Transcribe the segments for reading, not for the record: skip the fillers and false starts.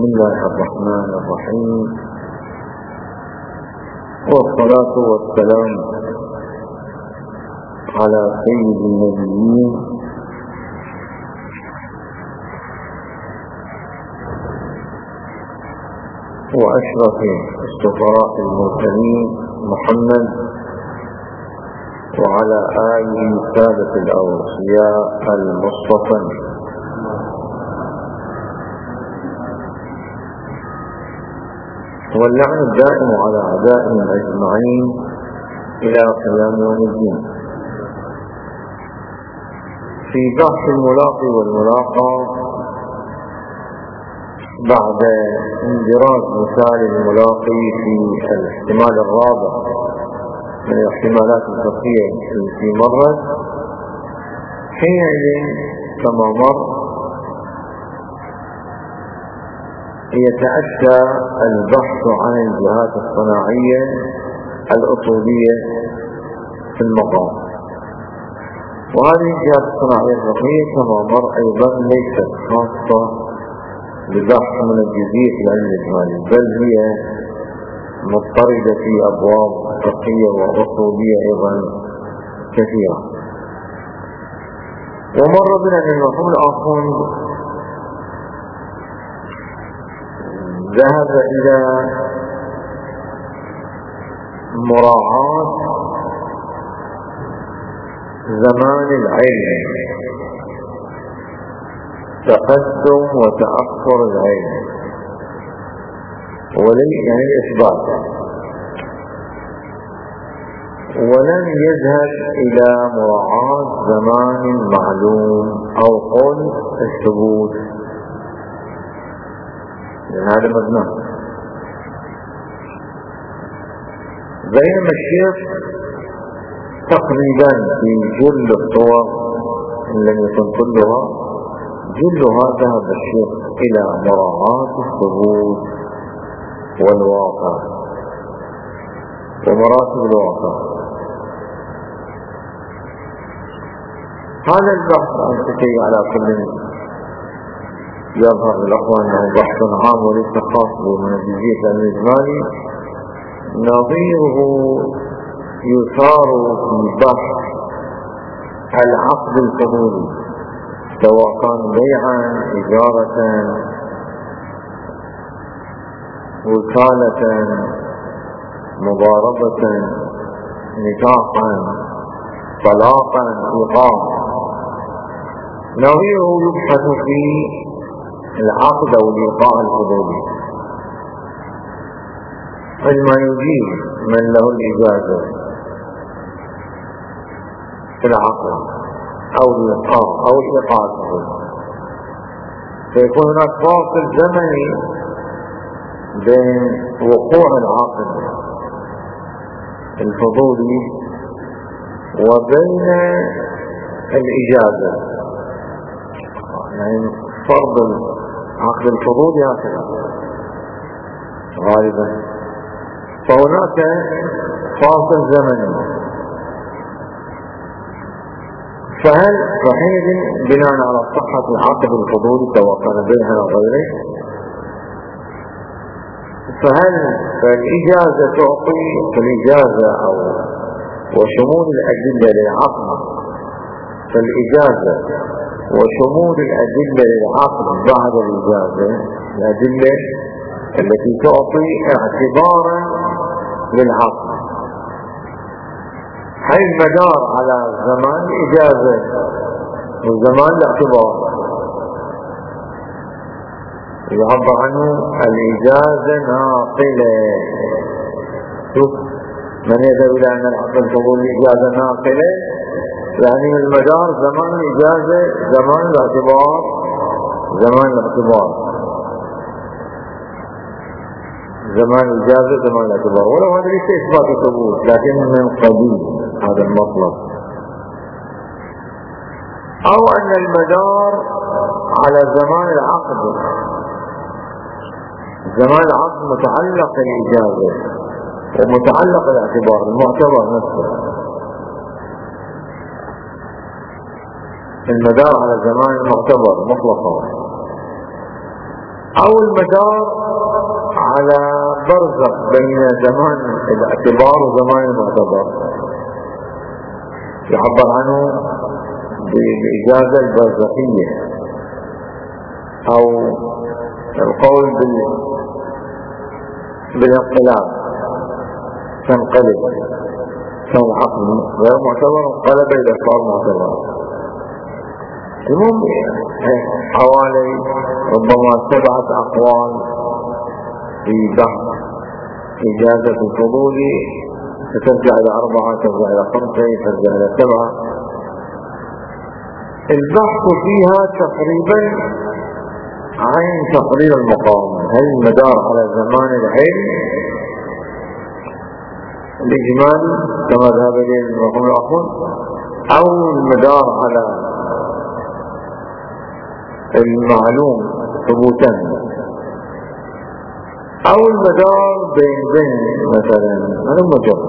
بسم الله الرحمن الرحيم، والصلاة والسلام على سيد النبيين وأشرف السفراء المرسلين محمد وعلى آله السادة الأوصياء المصطفى، واللعن الدائم على أعدائهم أجمعين إلى قيام يوم الدين. في بحث الملاقي والملاقى بعد اندراج مثال الملاقي في الاحتمال الرابع من الاحتمالات الفقهية التي مرت، حينئذ كما مر يتأتى البحث عن الجهات الصناعية الأصولية في المقام، وهذه الجهات الصناعية الفقهية كما مر أيضا ليست خاصة ببحث من الجزئية العلم الإجمالي، بل هي مضطردة في أبواب فقهية وأصولية أيضا كثيرة. ومر بنا أن المفهوم الآخر ذهب إلى مراعاة زمان العلم، تقدم وتأخر العلم، يعني الإثبات، ولم يذهب إلى مراعاة زمان معلوم أو قول الثبوت، هذا مبنى. بينما الشيخ تقريبا في جل الصور إن لم يكن كلها، جلها ذهب الشيخ إلى مراعاة الثبوت والواقع ومراتب الواقع. هذا البحث أنتكي على كل يظهر للأخوان أنه بحث عام وليس خاص بمن الجزئية الإجمالي، نظيره يثار في بحث العقد الفضولي، سواء كان بيعا، إجارة، وكالة، مضاربة، نكاحا، طلاقا، إيقاع. نظيره يبحث في العقد أو الإيقاع الفضولي، عندما يجيب من له الإجازة في العقد أو الإيقاع أو الإيقاع الفضولي، فيكون هناك فاصل زمني بين وقوع العقد الفضولي وبين الإجازة، يعني فرض العقد الفضولي هكذا غالبا، فهناك فاصل زمني. فهل وحينئذ بناء على صحة العقد الفضولي سواء كان بيعا أو غيره، فهل الإجازة تعطي الإجازة أو وشمول الأدلة للعقد، فالإجازة وشمول الأدلة للعقد بعد الإجازة، الأدلة التي تعطي اعتبارا للعقد، هل المدار على زمان الإجازة وزمان الاعتبار؟ يعبر عنه الإجازة ناقلة. شوف من يذهب إلى أن العقد الفضولي الإجازة ناقلة، يعني المدار زمان الإجازة زمان الاعتبار، زمان الاعتبار، زمان الإجازة زمان الاعتبار، ولو هذا ليس إثبات الثبوت لكن من قبيل هذا المطلب. أو أن المدار على زمان العقد، زمان العقد متعلق الإجازة ومتعلق الاعتبار، المعتبر نفسه، المدار على زمان المعتبر مطلقا. أو المدار على برزخ بين زمان الاعتبار وزمان المعتبر، يعبر عنه بالإجازة البرزخية، أو القول بالانقلاب، تنقلب، كان العقل غير معتبر انقلب إلى صار معتبر. المهم حوالي ربما 7 أقوال في بحث إجازة الفضول، سترجع إلى 4، ترجع إلى 5، ترجع إلى 7. البحث فيها تقريبا عن تقرير المقام، هل المدار على زمان العلم الإجمالي كما ذهب إليه المقام الأخر، أو المدار على المعلوم ثبوتا، أو المدار بين مثلا هذا مجرد.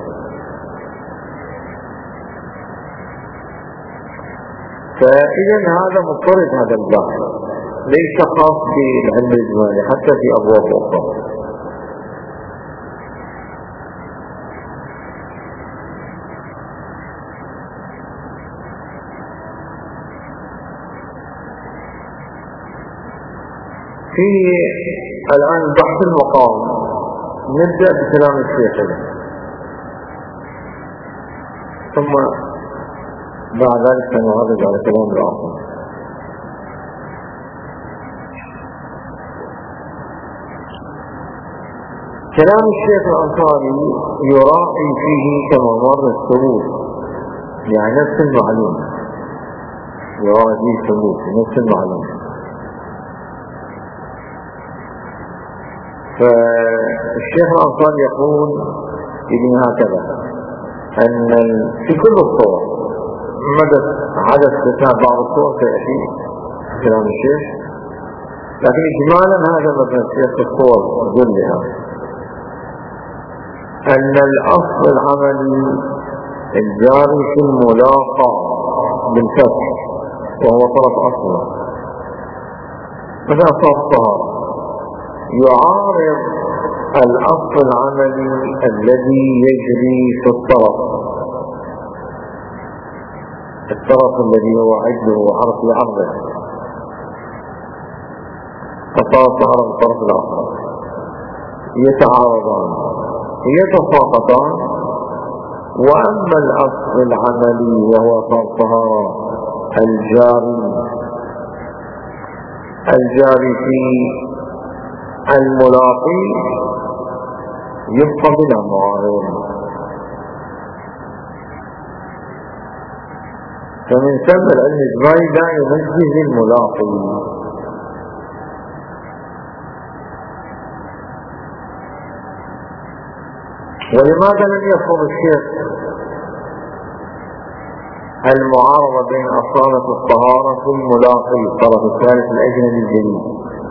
فإذا هذا مضطرد هذا البحث، ليس خاص بالعلم الإجمالي، حتى في أبواب أخرى. في الآن بحث المقام، نبدأ بكلام الشيخ، ثم بعد ذلك سنعرض على كلام الآخر. كلام الشيخ الأنصاري يراعي فيه كما مر الثبوت، يعني نفس المعلوم، يراعي فيه الثبوت نفس المعلوم. فالشيخ الأنصاري يقول إذن هكذا، أن في كل الصور حدث استثناء بعض الصور سيأتي كلام الشيخ، لكن إجمالا هذا مبنى الشيخ في الصور كلها، أن الأصل العملي الجاري في الملاقى بالفتح، وهو طرف أصله مثلا صرف الطهارة، يعارض الأصل العملي الذي يجري في الطرف الذي هو عده وحرف عرضه، الطرف عرض الطرف الآخر، يتعارضان يتساقطان. وأما الأصل العملي وهو الطهارة الجاري في الملاقي يبقى بلا معارض. فمن ثم العلم الإجمالي لا يميز الملاقي. ولماذا لم يفهم الشيخ المعارضة بين أصالة الطهارة في الملاقي الطرف الثالث الأجنبي الجديد؟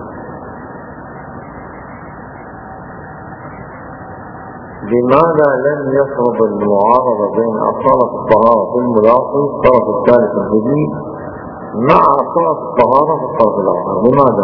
لماذا لم يفرض المعارضة بين أصالة الطهارة في الملاقي الطرف الثالث الجديد مع أصالة الطهارة في الطرف الآخر؟ لماذا؟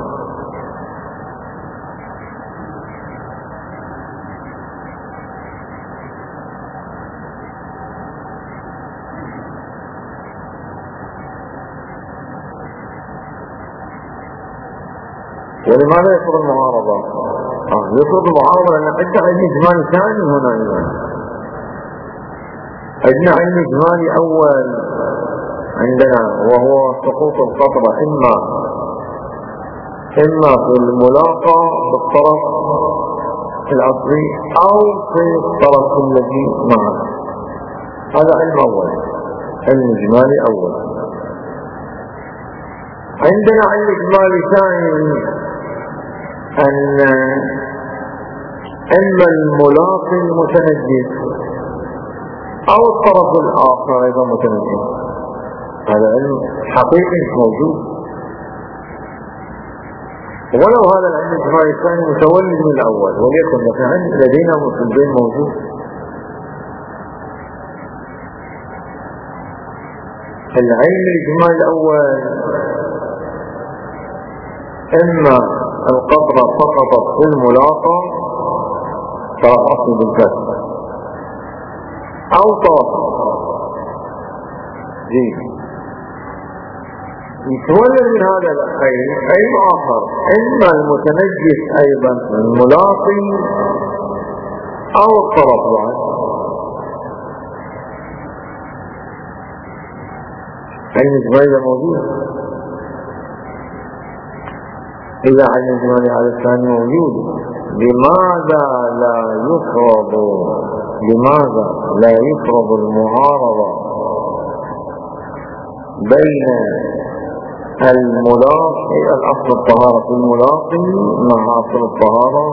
ولماذا يفرض المعارضة؟ يفرض المعارضة لأن عندنا علم إجمالي ثاني هنا أيضا. عندنا علم إجمالي أول عندنا وهو سقوط القطرة إما في الملاقى بالطرف الأصلي أو في الطرف الذي معه. هذا علم أول، علم إجمالي أول. عندنا علم إجمالي ثاني أن إما الملاقي المتنجس أو الطرف الآخر أيضا متنجس. هذا علم حقيقي موجود، ولو هذا العلم الإجمالي الثاني متولد من الأول، وليكن مثلا لدينا مسلمين موجود. العلم الإجمالي الأول إما القطرة سقطت في الملاقى طرف أصلي بالكسر أو طرف جيد يتولد من هذا العين آخر، إما المتنجس أيضا الملاقي أو الطرف بعد. عين إجمالي موجود، إذا عين إجمالي على الثاني موجود، لماذا لا يفرض المعارضة بين الملاقي الأصل الطهارة في الملاقي مع أصل الطهارة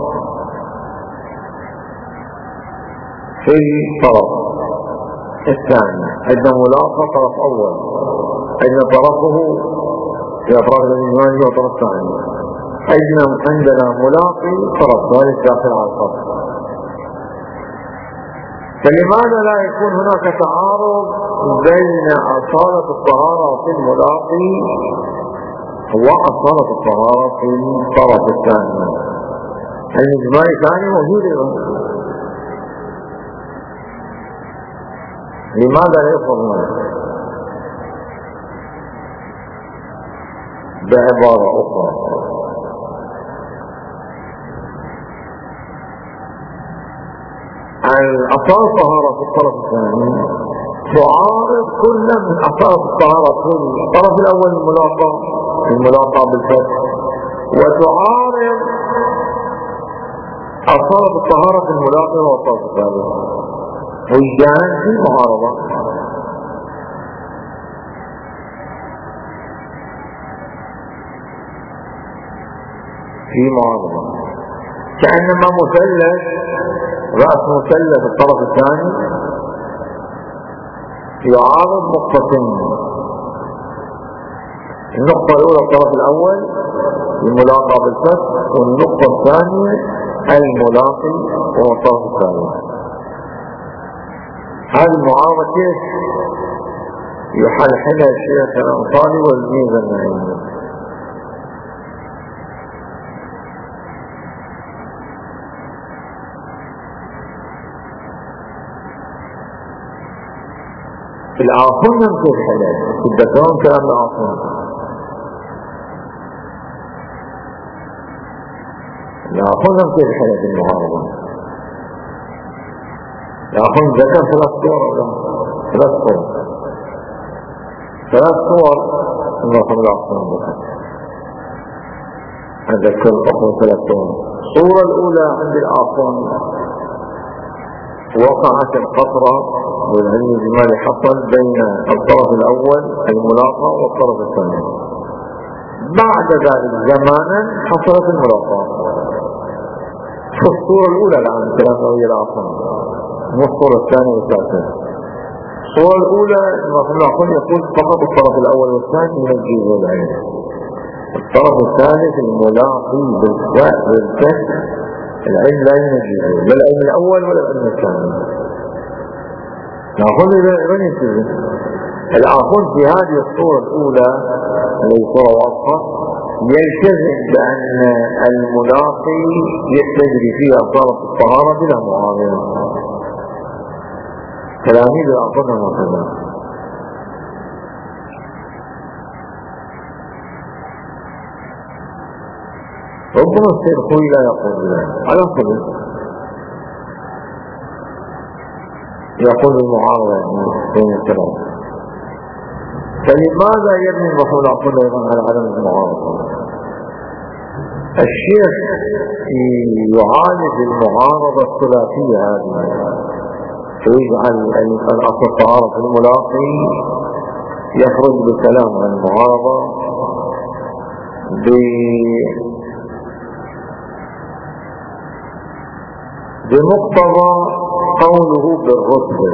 في الطرف الثاني؟ عندنا ملاقى طرف أول، عندنا طرفه في أطراف الإجمالي وطرف ثاني، عندنا ملاقي طرف ثالث داخل على الخط. فلماذا لا يكون هناك تعارض بين أصالة الطهارة في الملاقي وأصالة الطهارة في الطرف الثاني؟ الإجمالي ثاني موجود، لماذا لا يفرض بعبارة أخرى؟ الأصالة الطهارة في الطرف الثاني تعارض كل من أصالة الطهارة في الطرف الأول الملاقى بالفتح، وتعارض أصالة الطهارة في الملاقى والطرف الثالث، وجدان في معارضة. كأنما مثلث، رأس مثلث الطرف الثاني يعارض نقطتين، النقطة الأولى الطرف الأول الملاقى بالفتح، والنقطة الثانية الملاقي والطرف الثاني. هذه المعارضة كيف يحلحلها الشيخ الأنصاري والميزة النعيمية؟ الآخر كيف حلال تذكرون كلام الآخر؟ كيف حلال المعارضة؟ الآخر ذكر ثلاث صور الآخر أذكر الأخر 3 صور. الصورة الأولى عند الآخر وقعت القطرة والعلم الإجمالي حصل بين الطرف الأول الملاقى والطرف الثاني، بعد ذلك زمانا حصلت الملاقى. في الصورة الأولى الآن كلام وهي الآخر، مو الصورة الثانية والثالثة. الصورة الأولى الآخر يقول فقط الطرف الأول والثاني من الجيز والعلم، الطرف الثالث الملاقي بالفتح العلم لا ينجيه، لا العلم الأول ولا العلم الثاني. الآخر في هذه الصورة الأولى اللي صورة واضحة يلتزم بأن الملاقي يجري فيها أصالة الطهارة بلا معارضة. تلاميذ الآخر هكذا. ربما السيد خوي لا يقول ذلك على صدق، يقول المعارضة بين الكلام. فلماذا يبني المفعول أقول أيضا على عدم المعارضة؟ الشيخ يعالج المعارضة الثلاثية هذه، ويجعل الأصل الطهارة في الملاقي يخرج بكلام عن المعارضة بمقتضى قوله بالرتبة.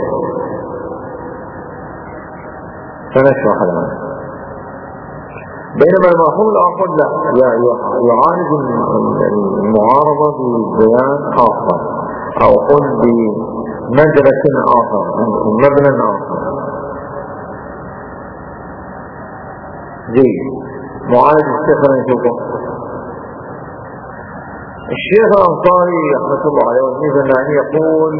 سنشرح الآن. بينما المفهوم الآخر لا يعالج المعارضة ببيان آخر، أو قل بمدرك آخر، مبنى آخر. جيد. معالج الشيخ نشوفه. الشيخ الأنصاري رحمة الله عليه والميزاني يقول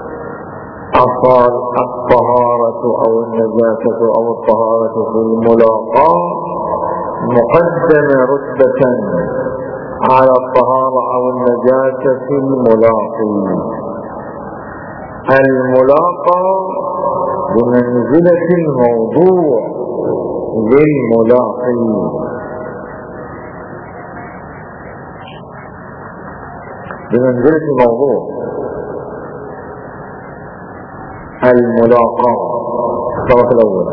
الطهارة أو النجاسة أو الطهارة في الملاقاة مقدمة رتبة على الطهارة أو النجاسة في الملاقي. الملاقاة بمنزلة الموضوع للملاقي، بمنزلة الموضوع الملاقاة الطرف الأول.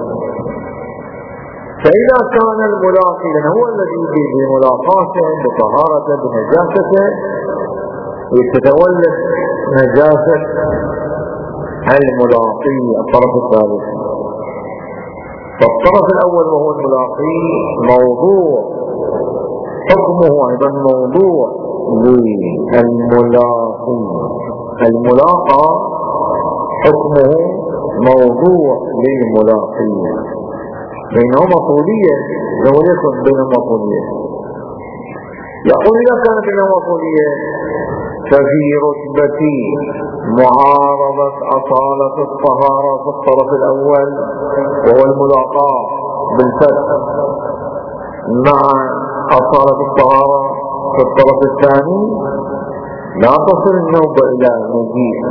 فإذا كان الملاقي هو الذي بملاقاته بطهارته بنجاسته تتولد نجاسة الملاقي الطرف الثالث. فالطرف الأول وهو الملاقي موضوع حكمه أيضا موضوع للملاقي. الملاقى حكمه موضوع للملاقي، بينهما طولية لو يكن بينهما طولية. يقول إذا كانت بينهما طولية ففي رتبة معارضة أصالة الطهارة في الطرف الأول وهو الملاقاة بالفتح مع أصالة الطهارة في الطرف الثاني لا تصل النوبة إلى مجيء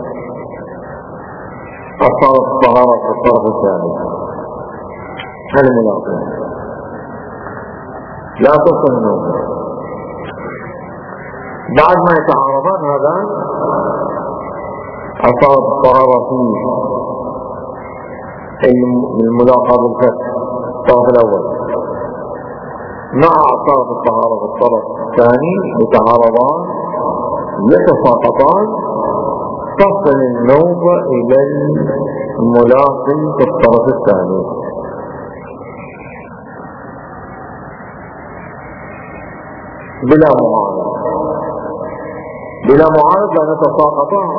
أصالة الطهارة في الطرف الثاني الملاقاة، لا تصل النوبة. بعد ما يتعارضان هذا أصالة الطهارة في الملاقاة بالفتح الطرف الأول مع أصالة الطهارة في الطرف الثاني يتعارضان يتساقطان، تصل النوبة إلى الملاقي في الطرف الثاني. بلا معارضة، بلا معارضة لا يتساقطان،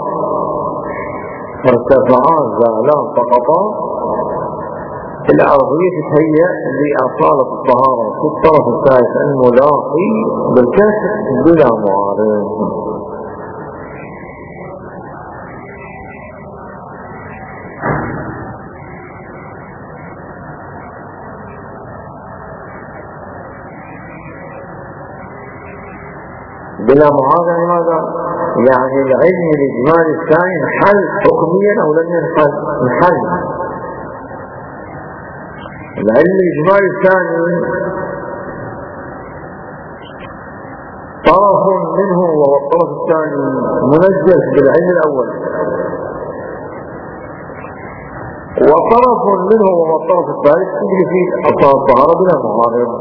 ارتفعان زالان سقطان، الأرضية تتهيأ لأصالة الطهارة في الطرف الثالث الملاقي بالكسر بلا معارض. بلا معارضة لماذا؟ يعني العلم الإجمالي الثاني انحل حكميا أو لم ينحل؟ انحل. العلم الإجمالي الثاني طرف منه وهو الطرف الثاني منجس بالعلم الأول، وطرف منه وهو الطرف الثالث تجري فيه أصالة الطهارة بلا معارض.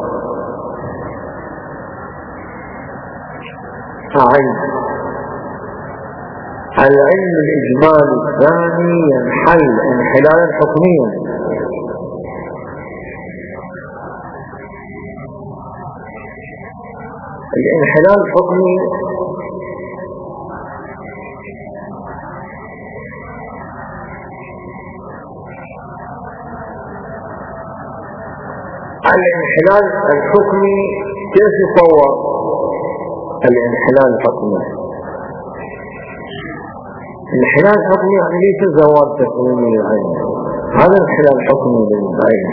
العلم الإجمالي الثاني ينحل انحلالا حكميا، الانحلال الحكمي الانحلال الحكمي كيف يصور الانحلال الحكمي؟ الانحلال الحكمي يعني ليس زوال تكويني للعلم، هذا الانحلال الحكمي للعلم.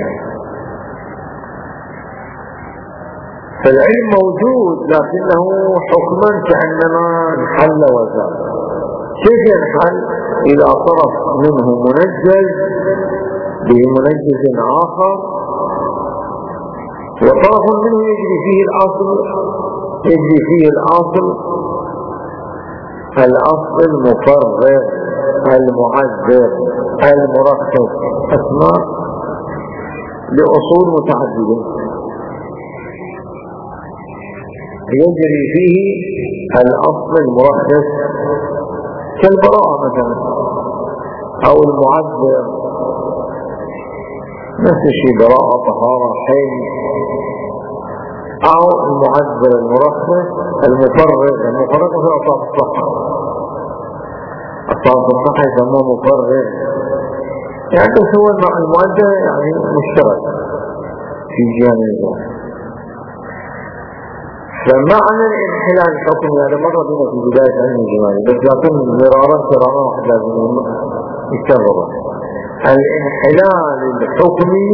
فالعلم موجود لكنه حكما كأنما انحل وزال. كيف ينحل؟ إذا طرف منه منجز بمنجز آخر وطرف منه يجري فيه الأصل المفرغ المعذر المركب، أسماء لأصول متعددة يجري فيه الأصل المركب كالبراءة مثلا أو المعذر، نفس الشيء براءة طهارة حين، أو المعذر المركب المفرغ في أصابة الصحة، أصابة الصحة يسموه مفرغ، يعني هو المعذر يعني مشترك في جانب فمعنى الانحلال الحكمي هذا مرة بنا في بداية علم الجمال، بس لكن مرارا كرارا واحد لازم يكرر. الانحلال الحكمي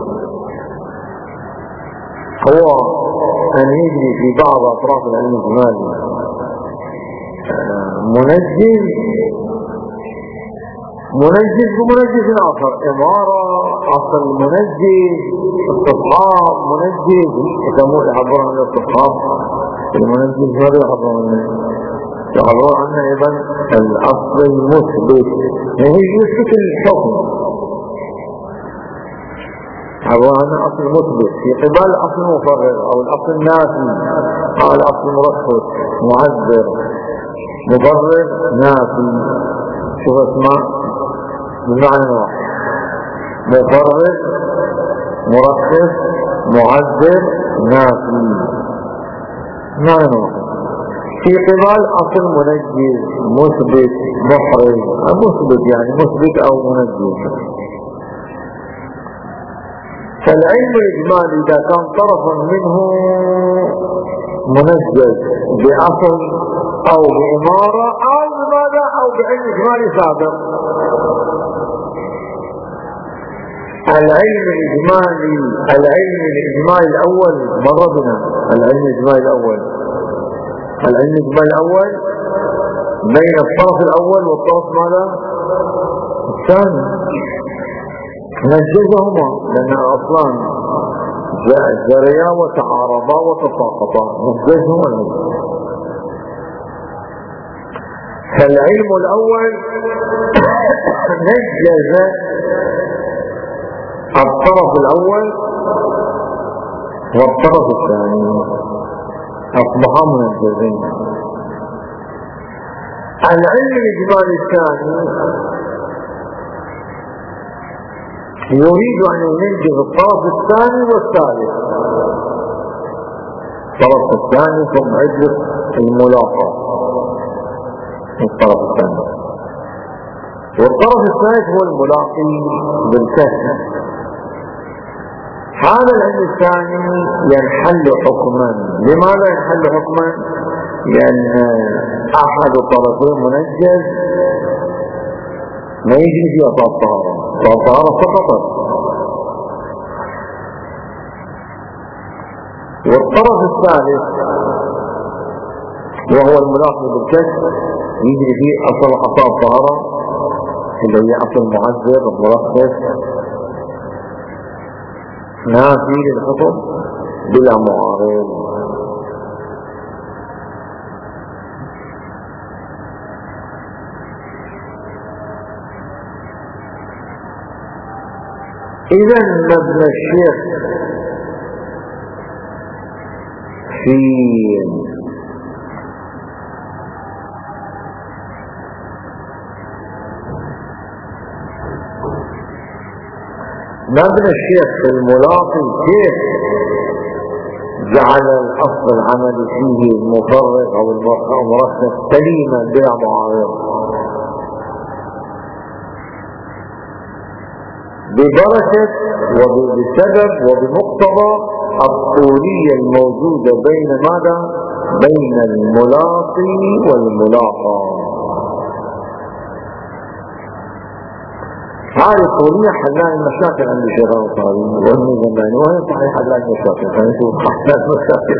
هو أن يجري في بعض أطراف العلم الجمالي منجز ومنجز آخر، إمارة أصل منجز، استصحاب منجز، يسموه يعبرون عن الاستصحاب المنجز، هذا يعبرون عنه أيضا الأصل المثبت، وهو يثبت الحكم، يعبرون عنه أصل مثبت في قبال الأصل المفرغ أو الأصل النافي أو الأصل المرخص معذر مبرر نافي. شوف اسمع بمعنى واحد، مفرغ مرخص معذر نافي، معنى واحد. في قبال أصل منجز مثبت محرز، مثبت يعني مثبت أو منجز. فالعلم الإجمالي إذا كان طرف منه منجز بأصل أو بإمارة أو بماذا أو بعلم إجمالي سابق، العلم الإجمالي الأول مر بنا، العلم الإجمالي الأول بين الطرف الأول والطرف ماذا الثاني، نجزهما لأن أصلان جريا وتعارضا وتساقطا، نجزهما. فالعلم الأول نجز الطرف الأول والطرف الثاني، أصبحا منجزين. العلم الإجمالي الثاني يريد أن ينجز الطرف الثاني والثالث، الطرف الثاني ثم يجلس الملاقاة الطرف الثاني، والطرف الثالث هو الملاقي بالكسر. هذا العلم الثاني ينحل حكما. لماذا ينحل حكما؟ لأن أحد الطرفين منجز ما يجري فيها الطهارة سقطت، والطرف الثالث وهو الملاقي بالكسر يجري فيه أصل الطهارة اللي هي أصل معذر مرخص نافي للحكم بلا معارض. إذا مبنى الشيخ في الملاقي كيف جعل الأصل العملي فيه المفرغ أو المرخص سليما بلا معارض ببركة وبسبب وبمقتضى الطولية الموجودة بين ماذا؟ بين الملاقي والملاقى. هذه الطولية حلان المشاكل عند الشيخ الأنصاري وابن زمان، وهي صحيح حلان المشاكل، فنشوف حلان المشاكل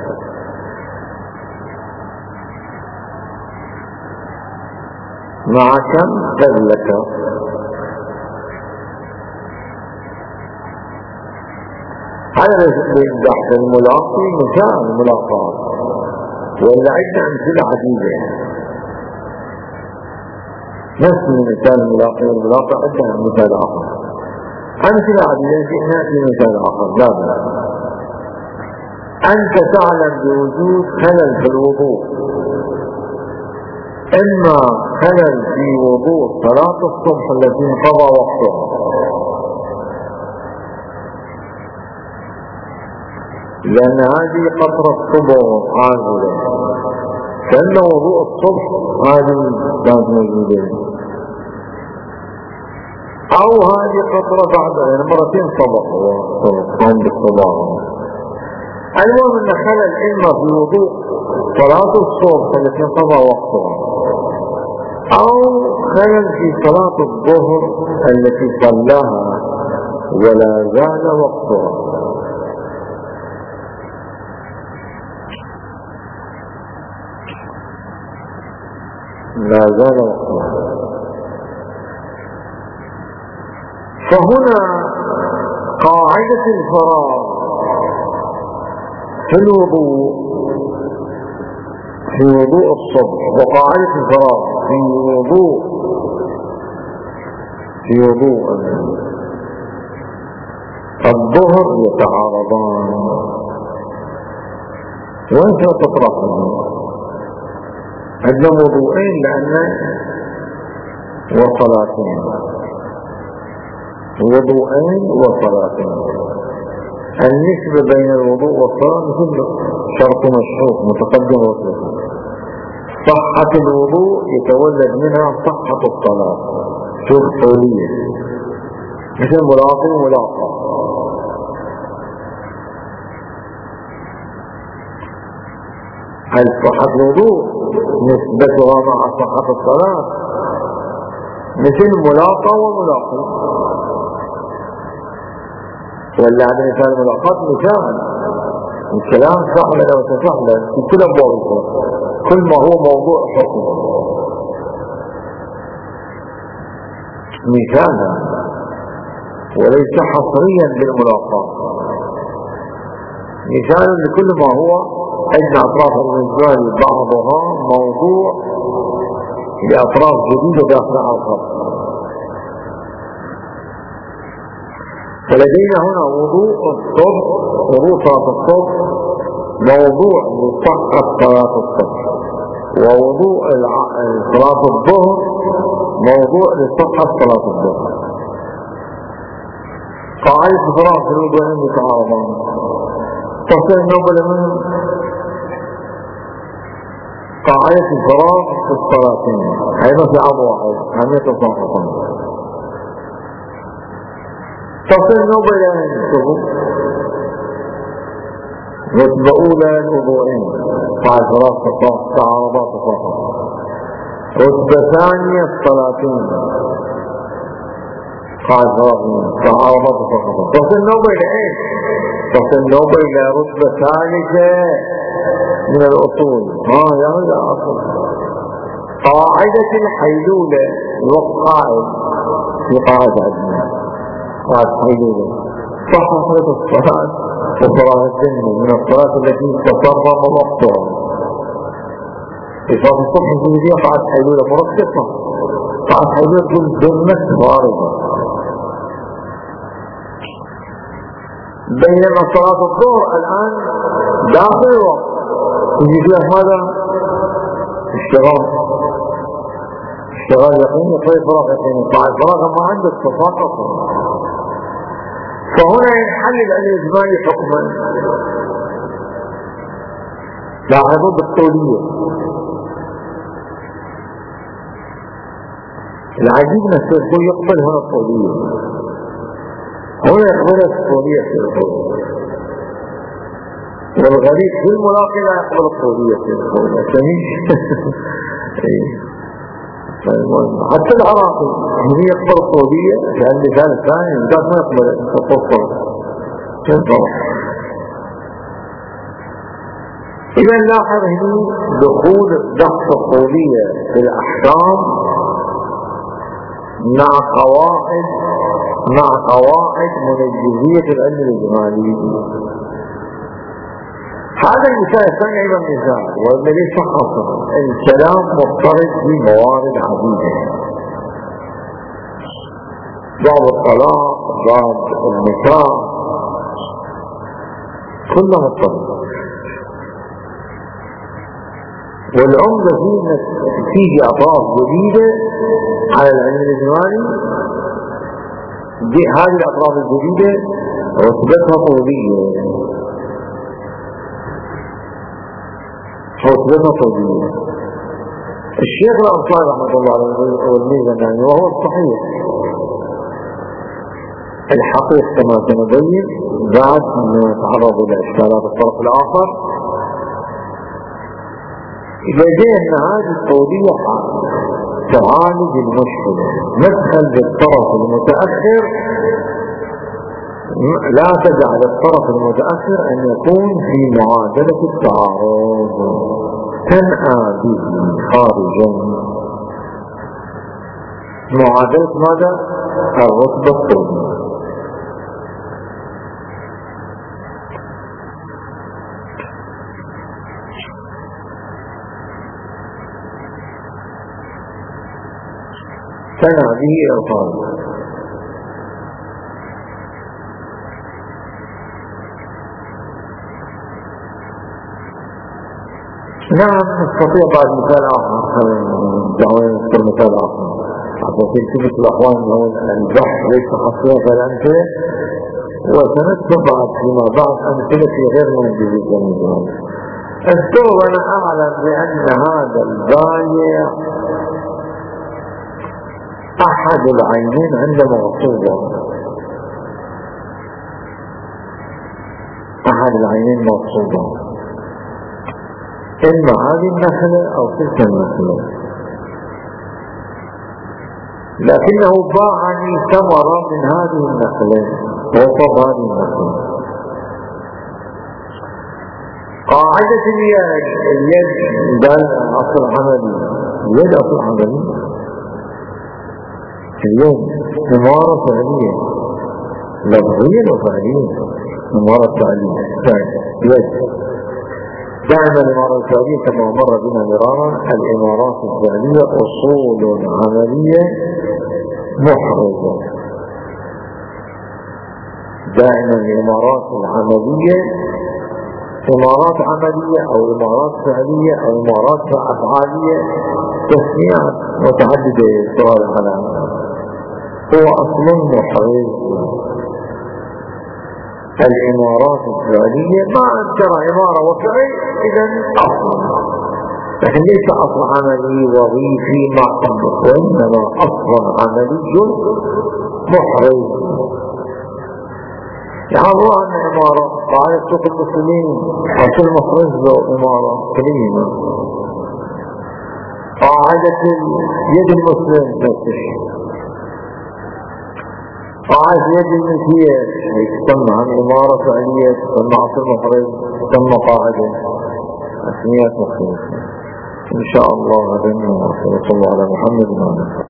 مع كم ذلك هذا بحث الملاقي مثال الملاقات، ولا عدنا أمثلة عديدة نفس مثال الملاقي والملاقى عدنا مثال آخر، أمثلة عديدة نأتي مثال آخر. لا أنت تعلم بوجود خلل في الوضوء، إما خلل في وضوء صلاة الصبح التي انقضى وقتها، لأن هذه قطرة الصبح عاجلة، كأن وضوء الصبح هذه كانت موجودة، أو هذه قطرة بعد مرتين صبح عند الصباح، المهم أن خلل إما في وضوء صلاة الصبح التي انقضى وقتها، أو خلل في صلاة الظهر التي صلاها ولا زال وقتها. لا زال وقتها. فهنا قاعدة الفراغ في الوضوء الصبح، وقاعدة الفراغ في وضوء الظهر يتعارضان، وانت تطرحهم. عندنا وضوءين لأن وصلاتين، النسبة بين الوضوء والصلاة مثل شرط مشروط متقدم وصلاة. صحة الوضوء يتولد منها صحة الصلاة، شوف طولية مثل ملاقي وملاقى. هل صحة الوضوء نسبتها مع صحة الصلاة مثل ملاقى وملاقي، ولا هذا مثال الملاقات مثال الكلام سهلا وتسهلا في كل أبواب كل ما هو موضوع حكم مثالا وليس حصريا بالملاقات، مثال لكل ما هو أن أطراف الرجال بعضها موضوع لأطراف جديدة داخل الخط. فلدينا هنا وضوء صلاة الصبح موضوع لصحة صلاة الصبح، ووضوء صلاة الظهر موضوع لصحة صلاة الظهر. قاعدة الفراغ في الوضوءين يتعارضان، تصل النوبل منهم قاعدة الفراغ في الصلاتين أيضا في عام واحد أهمية صاحبان. تصل النوبل ينشبه رتبة أولى الوضوءين مع الفراغ تعارضات فقط، رتبة ثانية الصلاتين مع الفراغ تعارضات فقط. تصل النوبل إيش؟ تصل النوبل إلى رتبة ثالثة من الأصول. يا أصل قاعدة الحيلولة والقاعد في قاعدة عدنا قاعدة حيلولة صحة الصلاة وصلاة السن من الصلاة التي تصرف وقتها. في صلاة الصبح الجديدية قاعدة حيلولة مرتبة، قاعدة حيلولة ضمن خارجة. بينما صلاة الظهر الآن داخل الوقت يجي فيها هذا اشتغال يقيني غير فراغ يقيني، طبعا الفراغ ما عنده اتفاق اصلا. فهنا ينحلل الإجمالي حكما. لاحظوا بالطولية العجيب نفسه يقبل هنا الطولية، هنا يقبل الطولية في الطولية، والغريب في الملاقي لا يقبل الطولية في الطولية حتى العراقي هو يقبل الطولية لأن المثال الثاني ذات ما يقبل التفصل. إذا نلاحظ هنا دخول بحث الطولية في الأحكام مع قواعد من الجزئية العلم الإجمالي. هذا المثال الثاني أيضا مثال والذي شخص الكلام مضطرد في موارد عديدة، باب الطلاق، باب النكاح، كله مضطرد. والعمدة فيه انك تيجي اطراف جديدة على العلم الإجمالي، هذه الاطراف الجديدة رتبتها طولية، الشيخ الأنصاري رحمة الله عليه والميزة وهو الصحيح الحقيقة كما سنبين بعد أن نتعرض إلى إشكالات الطرف الآخر. لدينا هذه التوضيح تعالج المشكلة. مدخل بالطرف المتأخر، لا تجعل الطرف المتأخر أن يكون في معادلة التعارض، تنأى به خارجا. معادلة ماذا؟ الرتبة الثانية. تنأى به الخارج. نعم نستطيع بعد مثال آخر، دعونا نذكر مثال آخر عشان تلتفت الأخوان البحث ليس حصريا في الأمثلة، وسنذكر بعد فيما بعد أمثلة في غير منجزة الجميع. السوق أنا أعلم بأن هذا البايع أحد العينين عند مغصوبة، أحد العينين مغصوبة، إما هذه النخلة أو تلك النخلة، لكنه باعني ثمرة من هذه النخلة وصف هذه النخلة. قاعدة اليد قال أصل عملي، اليد أصل عملي اليوم إمارة فعلية لفظيا وفعليا. إمارة فعلية يد دائما الإمارة الفعلية كما مر بنا مرارا، الإمارات الفعلية أصول عملية محرزة. دائما الإمارات العملية إمارات عملية أو إمارات فعلية أو إمارات أفعالية، تسميات متعددة سؤال على هو أصل محرز. الإمارات الفعلية ما أنكر إمارة وفعل إذن أصل، لكن ليس أصل عملي وظيفي معتمد، وإنما أصل عملي محرز. يعني الله أن إمارة قاعدة سوق المسلمين أصل محرز له إمارة كلمة. قاعدة يد المسلم تفتش، قاعدة يد الملكية تسمى عن إمارة فعلية، تسمى أصل محرز، تسمى قاعدة، أسميات مختلفة. إن شاء الله هذا وصلى الله على محمد وعلى